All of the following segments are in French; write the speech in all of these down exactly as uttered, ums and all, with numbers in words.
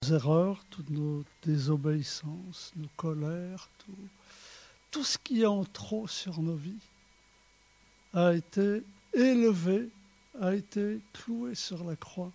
erreurs, toutes nos désobéissances, nos colères, tout, tout ce qui est en trop sur nos vies a été élevé, a été cloué sur la croix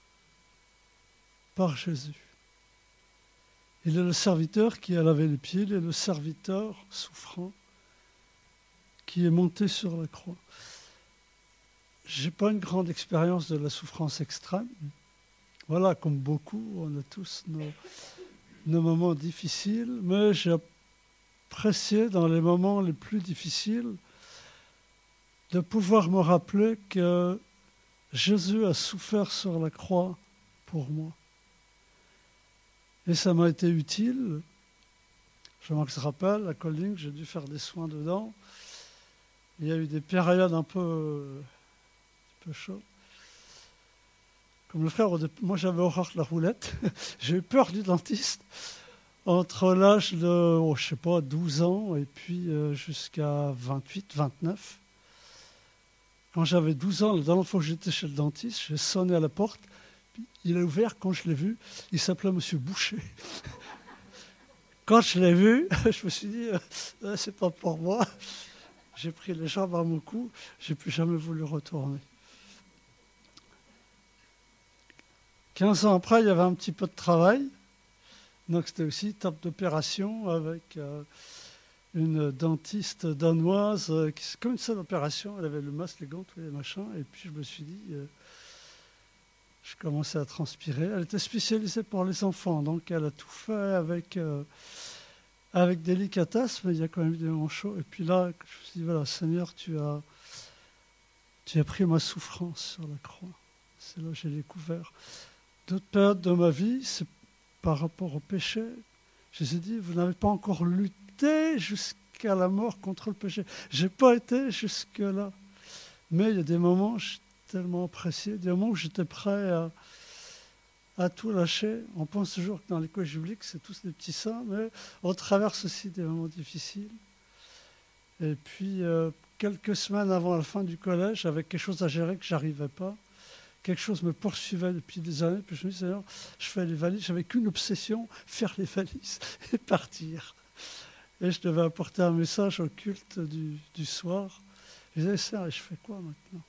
par Jésus. Il est le serviteur qui a lavé les pieds, il est le serviteur souffrant qui est monté sur la croix. Je n'ai pas une grande expérience de la souffrance extrême. Voilà, comme beaucoup, on a tous nos, nos moments difficiles, mais j'ai apprécié dans les moments les plus difficiles de pouvoir me rappeler que Jésus a souffert sur la croix pour moi. Et ça m'a été utile. Je me rappelle, à Colling, j'ai dû faire des soins dedans. Il y a eu des périodes un peu, un peu chaudes. Comme le frère, moi j'avais horreur de la roulette. J'ai eu peur du dentiste. Entre l'âge de, oh, je sais pas, douze ans et puis euh, jusqu'à vingt-huit, vingt-neuf. Quand j'avais douze ans, la dernière fois que j'étais chez le dentiste, j'ai sonné à la porte. Puis il a ouvert, quand je l'ai vu, il s'appelait Monsieur Boucher. Quand je l'ai vu, je me suis dit, euh, c'est pas pour moi. J'ai pris les jambes à mon cou, j'ai plus jamais voulu retourner. quinze ans après, il y avait un petit peu de travail. Donc c'était aussi table d'opération avec euh, une dentiste danoise. Euh, qui, comme une seule opération, elle avait le masque, les gants, tous les machins. Et puis je me suis dit, euh, je commençais à transpirer. Elle était spécialisée pour les enfants, donc elle a tout fait avec, euh, avec délicatesse, mais il y a quand même eu des moments chauds. Et puis là, je me suis dit, voilà, Seigneur, tu as, tu as pris ma souffrance sur la croix. C'est là que j'ai découvert. D'autres périodes de ma vie, c'est par rapport au péché. Jésus dit, vous n'avez pas encore lutté jusqu'à la mort contre le péché. Je n'ai pas été jusque-là. Mais il y a des moments, j'ai tellement apprécié, des moments où j'étais prêt à, à tout lâcher. On pense toujours que dans l'école biblique, c'est tous des petits saints, mais on traverse aussi des moments difficiles. Et puis, euh, quelques semaines avant la fin du collège, j'avais quelque chose à gérer que je n'arrivais pas. Quelque chose me poursuivait depuis des années. Puis je me disais, alors, je fais les valises. J'avais qu'une obsession, faire les valises et partir. Et je devais apporter un message au culte du, du soir. Je disais, ça, et je fais quoi maintenant?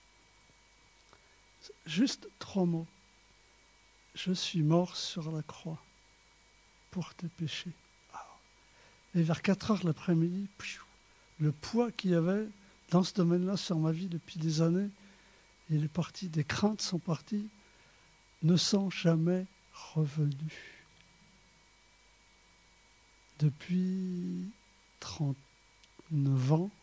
Juste trois mots. Je suis mort sur la croix pour tes péchés. Et vers quatre heures l'après-midi, le poids qu'il y avait dans ce domaine-là sur ma vie depuis des années, il est parti, des craintes sont parties, ne sont jamais revenues. Depuis trente-neuf ans,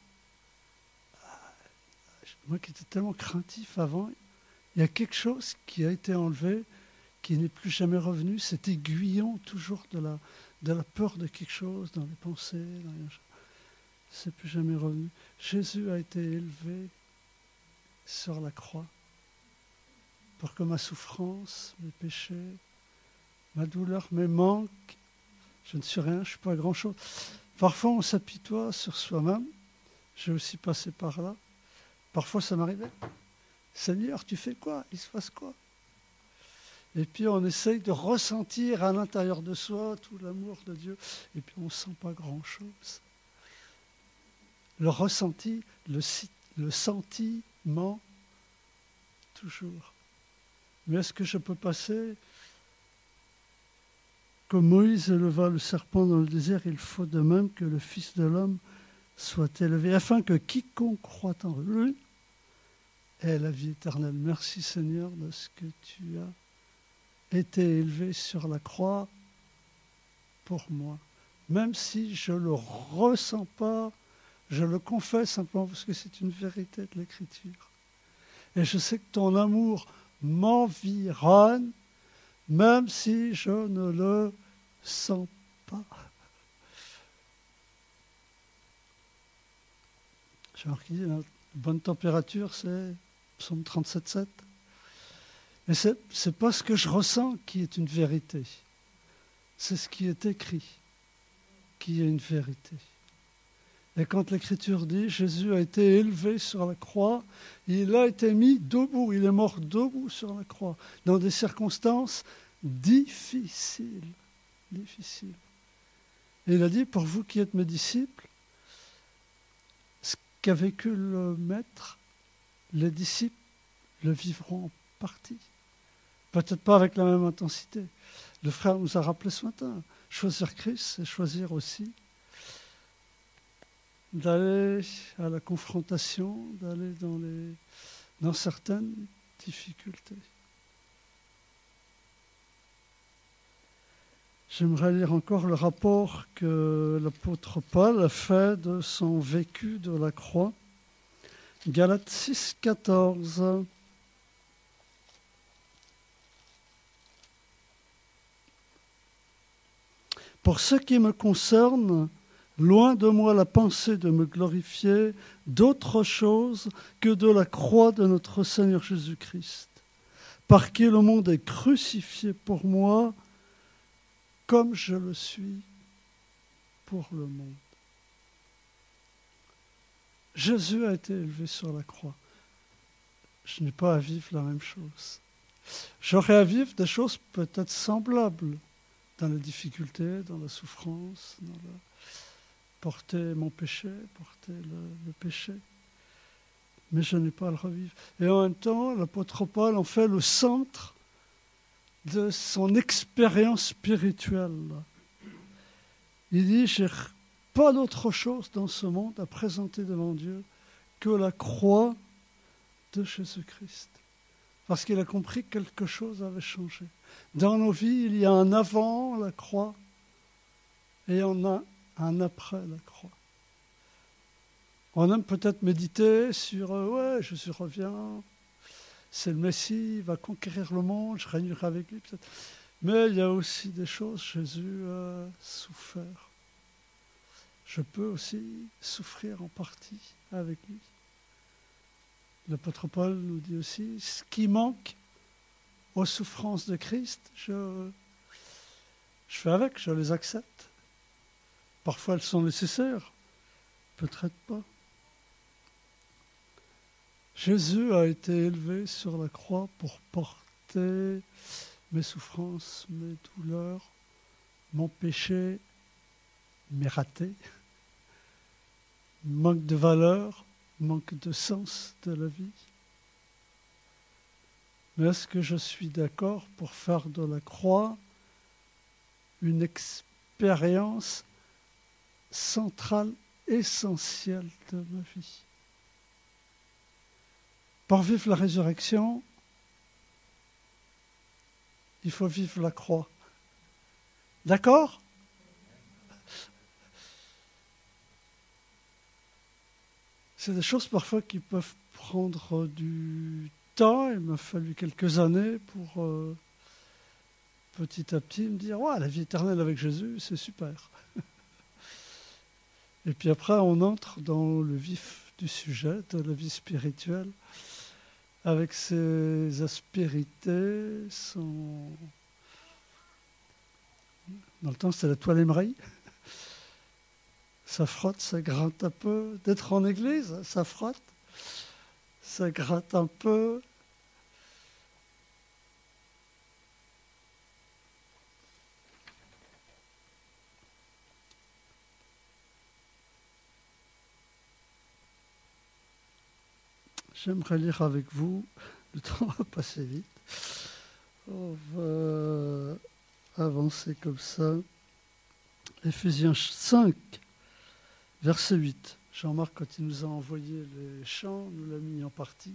moi qui étais tellement craintif avant, il y a quelque chose qui a été enlevé, qui n'est plus jamais revenu, cet aiguillon toujours de la, de la peur de quelque chose dans les pensées, dans les... c'est plus jamais revenu. Jésus a été élevé sur la croix pour que ma souffrance, mes péchés, ma douleur, mes manques, je ne suis rien, je ne suis pas grand-chose. Parfois on s'apitoie sur soi-même, j'ai aussi passé par là. Parfois ça m'arrivait. Seigneur, tu fais quoi? Il se passe quoi? Et puis on essaye de ressentir à l'intérieur de soi tout l'amour de Dieu, et puis on ne sent pas grand-chose. Le ressenti, le, le sentiment, toujours. Mais est-ce que je peux passer, comme Moïse éleva le serpent dans le désert, il faut de même que le Fils de l'homme soit élevé, afin que quiconque croit en lui ait la vie éternelle. Merci Seigneur de ce que tu as été élevé sur la croix pour moi. Même si je ne le ressens pas, je le confesse simplement parce que c'est une vérité de l'Écriture. Et je sais que ton amour m'environne, même si je ne le sens pas. J'ai marqué, la bonne température, c'est Psaume trente-sept sept. Mais ce n'est pas ce que je ressens qui est une vérité. C'est ce qui est écrit qui est une vérité. Et quand l'Écriture dit Jésus a été élevé sur la croix, il a été mis debout, il est mort debout sur la croix, dans des circonstances difficile. Difficile. Et il a dit, pour vous qui êtes mes disciples, ce qu'a vécu le maître, les disciples le vivront en partie. Peut-être pas avec la même intensité. Le frère nous a rappelé ce matin, choisir Christ, c'est choisir aussi d'aller à la confrontation, d'aller dans, les, dans certaines difficultés. J'aimerais lire encore le rapport que l'apôtre Paul a fait de son vécu de la croix. Galates six, quatorze. Pour ce qui me concerne, loin de moi la pensée de me glorifier d'autre chose que de la croix de notre Seigneur Jésus-Christ, par qui le monde est crucifié pour moi, comme je le suis pour le monde. Jésus a été élevé sur la croix. Je n'ai pas à vivre la même chose. J'aurais à vivre des choses peut-être semblables dans les difficultés, dans la souffrance, dans la... porter mon péché, porter le, le péché. Mais je n'ai pas à le revivre. Et en même temps, l'apôtre Paul en fait le centre de son expérience spirituelle. Il dit, j'ai pas d'autre chose dans ce monde à présenter devant Dieu que la croix de Jésus-Christ. Parce qu'il a compris que quelque chose avait changé. Dans nos vies, il y a un avant la croix et il y en a un après la croix. On aime peut-être méditer sur euh, « ouais, Jésus revient, c'est le Messie, il va conquérir le monde, je régnerai avec lui. » peut-être. Mais il y a aussi des choses, Jésus a souffert. Je peux aussi souffrir en partie avec lui. L'apôtre Paul nous dit aussi, ce qui manque aux souffrances de Christ, je, je fais avec, je les accepte. Parfois elles sont nécessaires, peut-être pas. Jésus a été élevé sur la croix pour porter mes souffrances, mes douleurs, mon péché, mes ratés, manque de valeur, manque de sens de la vie. Mais est-ce que je suis d'accord pour faire de la croix une expérience centrale, essentielle de ma vie? Pour vivre la résurrection, il faut vivre la croix. D'accord ? C'est des choses parfois qui peuvent prendre du temps. Il m'a fallu quelques années pour euh, petit à petit me dire ouais, la vie éternelle avec Jésus, c'est super. Et puis après, on entre dans le vif du sujet, de la vie spirituelle, avec ses aspérités, son... Dans le temps, c'était la toile émeraude. Ça frotte, ça gratte un peu. D'être en église, ça frotte, ça gratte un peu. J'aimerais lire avec vous, le temps va passer vite. On va avancer comme ça. Éphésiens cinq. Verset huit. Jean-Marc, quand il nous a envoyé les chants, nous l'a mis en partie.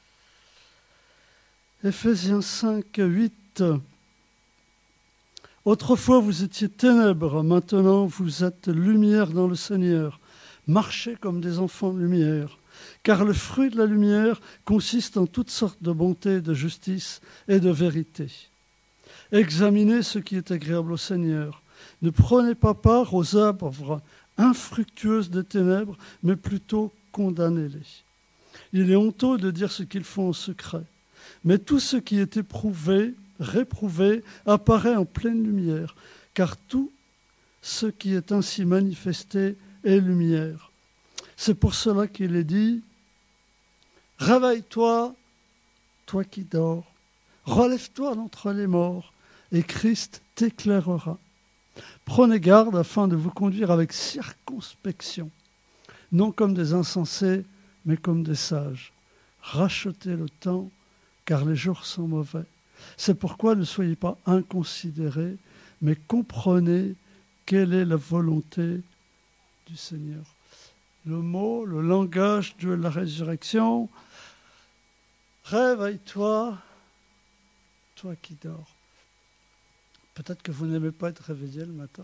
Éphésiens cinq, huit. Autrefois, vous étiez ténèbres, maintenant vous êtes lumière dans le Seigneur. Marchez comme des enfants de lumière, car le fruit de la lumière consiste en toutes sortes de bonté, de justice et de vérité. Examinez ce qui est agréable au Seigneur. Ne prenez pas part aux œuvres infructueuses des ténèbres, mais plutôt condamnez-les. Il est honteux de dire ce qu'ils font en secret, mais tout ce qui est éprouvé, réprouvé, apparaît en pleine lumière, car tout ce qui est ainsi manifesté est lumière. C'est pour cela qu'il est dit « Réveille-toi, toi qui dors, relève-toi d'entre les morts, et Christ t'éclairera. Prenez garde afin de vous conduire avec circonspection, non comme des insensés, mais comme des sages. Rachetez le temps, car les jours sont mauvais. C'est pourquoi ne soyez pas inconsidérés, mais comprenez quelle est la volonté du Seigneur. Le mot, le langage de la résurrection. Réveille-toi, toi qui dors. Peut-être que vous n'aimez pas être réveillé le matin.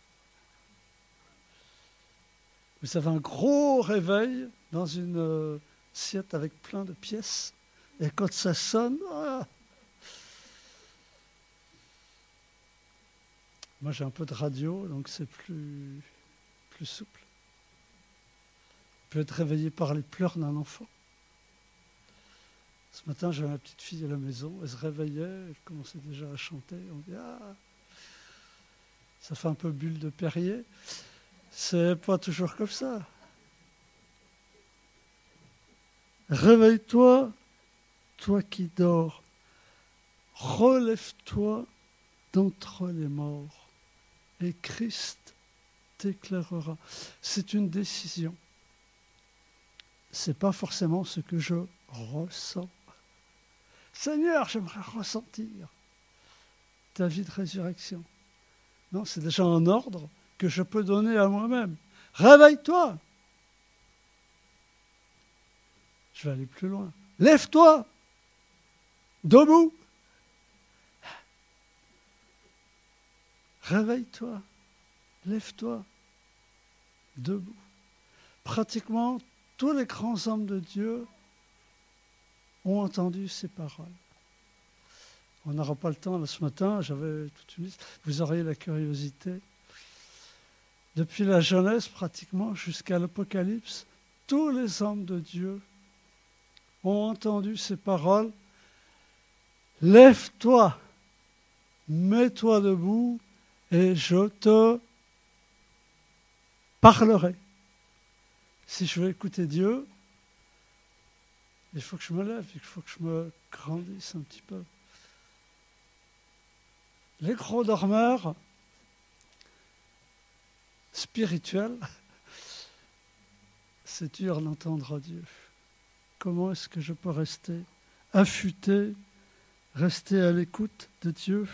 Vous avez un gros réveil dans une euh, assiette avec plein de pièces. Et quand ça sonne, ah. Moi j'ai un peu de radio, donc c'est plus, plus souple. Je peux être réveillé par les pleurs d'un enfant. Ce matin, j'avais ma petite fille à la maison, elle se réveillait, elle commençait déjà à chanter. On dit, ah, ça fait un peu bulle de Perrier. C'est pas toujours comme ça. Réveille-toi, toi qui dors. Relève-toi d'entre les morts et Christ t'éclairera. C'est une décision. C'est pas forcément ce que je ressens. Seigneur, j'aimerais ressentir ta vie de résurrection. Non, c'est déjà un ordre que je peux donner à moi-même. Réveille-toi. Je vais aller plus loin. Lève-toi. Debout. Réveille-toi. Lève-toi. Debout. Pratiquement tous les grands hommes de Dieu ont entendu ces paroles. On n'aura pas le temps là ce matin, j'avais toute une liste. Vous auriez la curiosité. Depuis la Genèse pratiquement jusqu'à l'Apocalypse, tous les hommes de Dieu ont entendu ces paroles. Lève-toi, mets-toi debout et je te parlerai. Si je veux écouter Dieu, il faut que je me lève, il faut que je me grandisse un petit peu. Les gros dormeurs spirituels, c'est dur d'entendre Dieu. Comment est-ce que je peux rester affûté, rester à l'écoute de Dieu?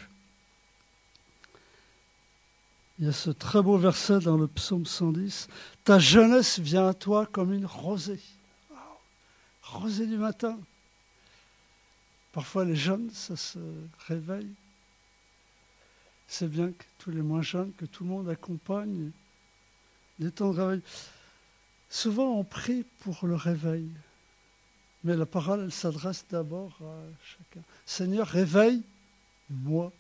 Il y a ce très beau verset dans le psaume cent dix. « Ta jeunesse vient à toi comme une rosée. » Rosée du matin. Parfois les jeunes, ça se réveille. C'est bien que tous les moins jeunes, que tout le monde accompagne des temps de réveil. Souvent on prie pour le réveil. Mais la parole, elle s'adresse d'abord à chacun. Seigneur, réveille-moi.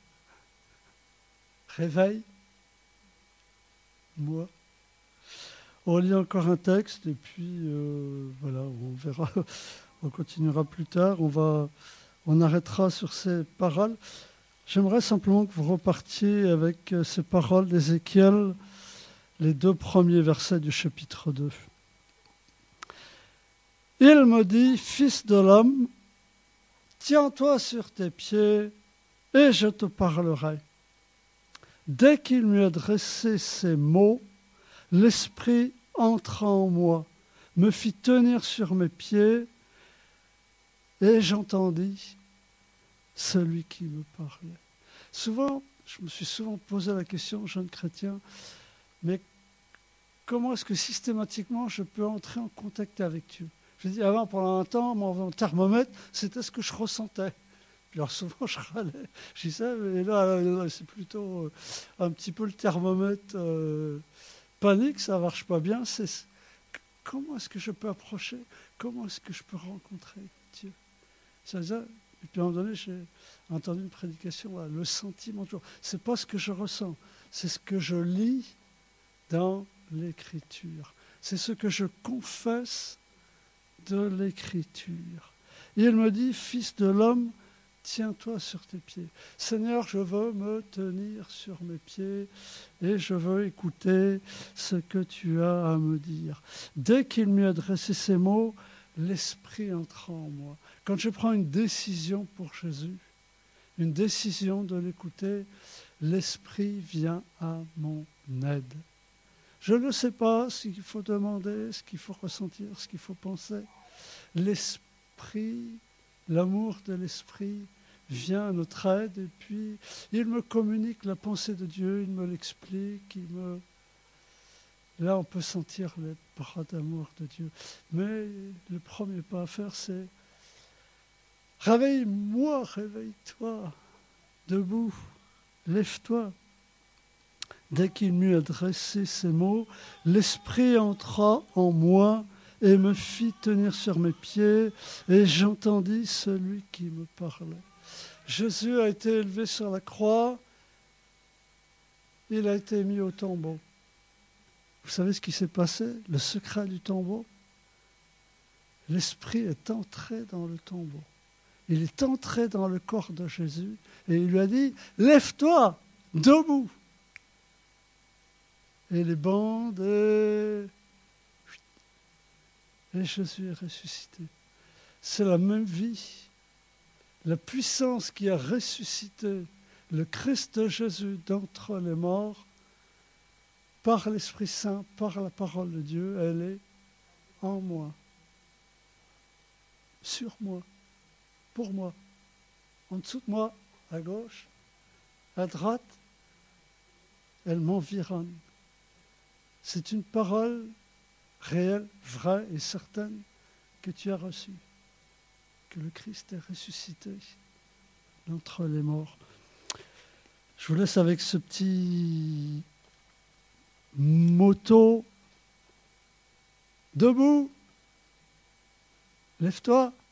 Réveille-moi. On lit encore un texte et puis euh, voilà, on verra, on continuera plus tard, on va, on arrêtera sur ces paroles. J'aimerais simplement que vous repartiez avec ces paroles d'Ézéchiel, les deux premiers versets du chapitre deux. Il me dit, fils de l'homme, tiens-toi sur tes pieds et je te parlerai. Dès qu'il m'eut adressé ces mots, l'Esprit entra en moi, me fit tenir sur mes pieds et j'entendis celui qui me parlait. Souvent, je me suis souvent posé la question, jeune chrétien, mais comment est-ce que systématiquement je peux entrer en contact avec Dieu? Je dis avant, pendant un temps, mon thermomètre, c'était ce que je ressentais. Puis alors souvent, je râlais. Je disais, mais là, là c'est plutôt euh, un petit peu le thermomètre euh, panique, ça ne marche pas bien. C'est, comment est-ce que je peux approcher? Comment est-ce que je peux rencontrer Dieu? Ça, ça, et puis à un moment donné, j'ai entendu une prédication, voilà, le sentiment. Ce n'est pas ce que je ressens, c'est ce que je lis dans l'Écriture. C'est ce que je confesse de l'Écriture. Et il me dit, fils de l'homme, tiens-toi sur tes pieds. Seigneur, je veux me tenir sur mes pieds et je veux écouter ce que tu as à me dire. Dès qu'il m'eut adressé ces mots, l'Esprit entra en moi. Quand je prends une décision pour Jésus, une décision de l'écouter, l'Esprit vient à mon aide. Je ne sais pas ce qu'il faut demander, ce qu'il faut ressentir, ce qu'il faut penser. L'Esprit, l'amour de l'Esprit vient à notre aide et puis il me communique la pensée de Dieu, il me l'explique, il me... Là, on peut sentir les bras d'amour de Dieu. Mais le premier pas à faire, c'est « Réveille-moi, réveille-toi, debout, lève-toi ». Dès qu'il m'eut adressé ces mots, l'Esprit entra en moi et me fit tenir sur mes pieds, et j'entendis celui qui me parlait. Jésus a été élevé sur la croix, il a été mis au tombeau. Vous savez ce qui s'est passé? Le secret du tombeau? L'Esprit est entré dans le tombeau. Il est entré dans le corps de Jésus et il lui a dit « Lève-toi, debout !» Et les bandes, et... et Jésus est ressuscité. C'est la même vie. La puissance qui a ressuscité le Christ Jésus d'entre les morts, par l'Esprit Saint, par la parole de Dieu, elle est en moi, sur moi, pour moi, en dessous de moi, à gauche, à droite, elle m'environne. C'est une parole réelle, vraie et certaine que tu as reçue, que le Christ est ressuscité d'entre les morts. Je vous laisse avec ce petit motto. Debout, lève-toi.